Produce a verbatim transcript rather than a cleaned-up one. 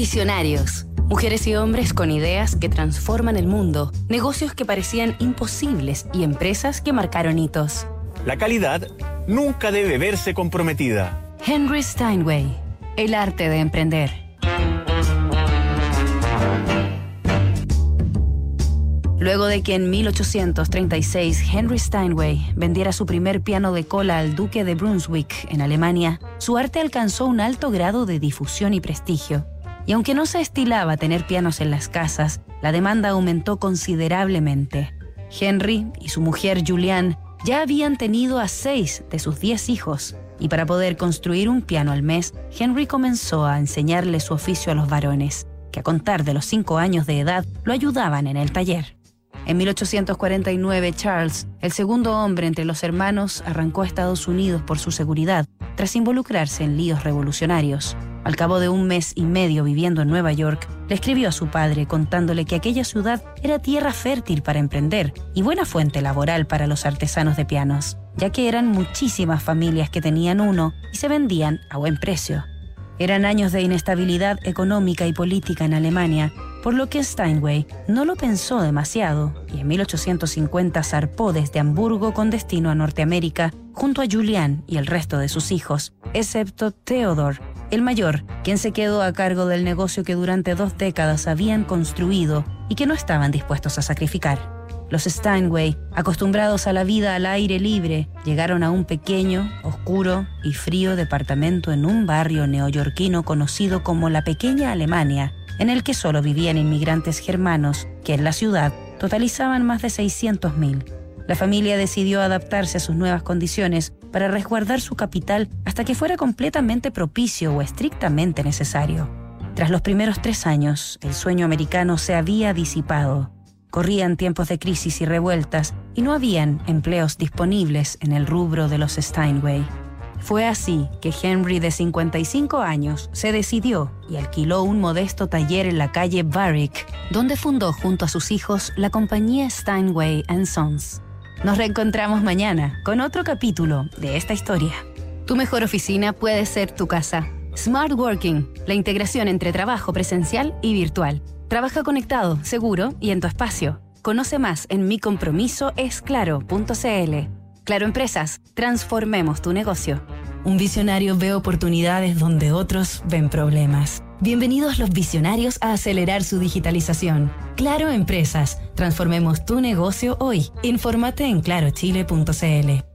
Visionarios. Mujeres y hombres con ideas que transforman el mundo, negocios que parecían imposibles y empresas que marcaron hitos. La calidad nunca debe verse comprometida. Henry Steinway, el arte de emprender. Luego de que en mil ochocientos treinta y seis Henry Steinway vendiera su primer piano de cola al duque de Brunswick en Alemania, su arte alcanzó un alto grado de difusión y prestigio. Y aunque no se estilaba tener pianos en las casas, la demanda aumentó considerablemente. Henry y su mujer Juliane ya habían tenido a seis de sus diez hijos, y para poder construir un piano al mes, Henry comenzó a enseñarle su oficio a los varones, que a contar de los cinco años de edad lo ayudaban en el taller. En mil ochocientos cuarenta y nueve, Charles, el segundo hombre entre los hermanos, arrancó a Estados Unidos por su seguridad, tras involucrarse en líos revolucionarios. Al cabo de un mes y medio viviendo en Nueva York, le escribió a su padre contándole que aquella ciudad era tierra fértil para emprender y buena fuente laboral para los artesanos de pianos, ya que eran muchísimas familias que tenían uno y se vendían a buen precio. Eran años de inestabilidad económica y política en Alemania, por lo que Steinway no lo pensó demasiado y en mil ochocientos cincuenta zarpó desde Hamburgo con destino a Norteamérica junto a Juliane y el resto de sus hijos, excepto Theodore, el mayor, quien se quedó a cargo del negocio que durante dos décadas habían construido y que no estaban dispuestos a sacrificar. Los Steinway, acostumbrados a la vida al aire libre, llegaron a un pequeño, oscuro y frío departamento en un barrio neoyorquino conocido como la Pequeña Alemania, en el que solo vivían inmigrantes germanos, que en la ciudad totalizaban más de seiscientos mil. La familia decidió adaptarse a sus nuevas condiciones para resguardar su capital hasta que fuera completamente propicio o estrictamente necesario. Tras los primeros tres años, el sueño americano se había disipado. Corrían tiempos de crisis y revueltas y no habían empleos disponibles en el rubro de los Steinway. Fue así que Henry, de cincuenta y cinco años, se decidió y alquiló un modesto taller en la calle Barrick, donde fundó junto a sus hijos la compañía Steinway and Sons. Nos reencontramos mañana con otro capítulo de esta historia. Tu mejor oficina puede ser tu casa. Smart Working, la integración entre trabajo presencial y virtual. Trabaja conectado, seguro y en tu espacio. Conoce más en mi compromiso es claro punto c l. Claro Empresas, transformemos tu negocio. Un visionario ve oportunidades donde otros ven problemas. Bienvenidos los visionarios a acelerar su digitalización. Claro Empresas, transformemos tu negocio hoy. Infórmate en claro chile punto c l.